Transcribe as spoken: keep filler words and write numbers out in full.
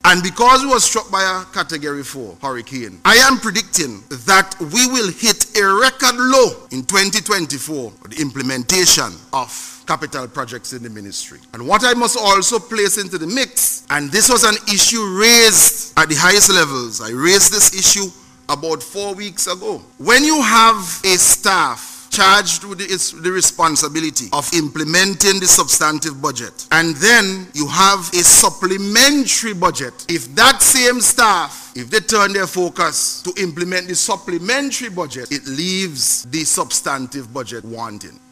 And because we were struck by a category four hurricane, I am predicting that we will hit a record low in twenty twenty-four for the implementation of capital projects in the ministry. And what I must also place into the mix, and this was an issue raised at the highest levels, I raised this issue about four weeks ago. When you have a staff charged with the, the responsibility of implementing the substantive budget, and then you have a supplementary budget, if that same staff, if they turn their focus to implement the supplementary budget, it leaves the substantive budget wanting.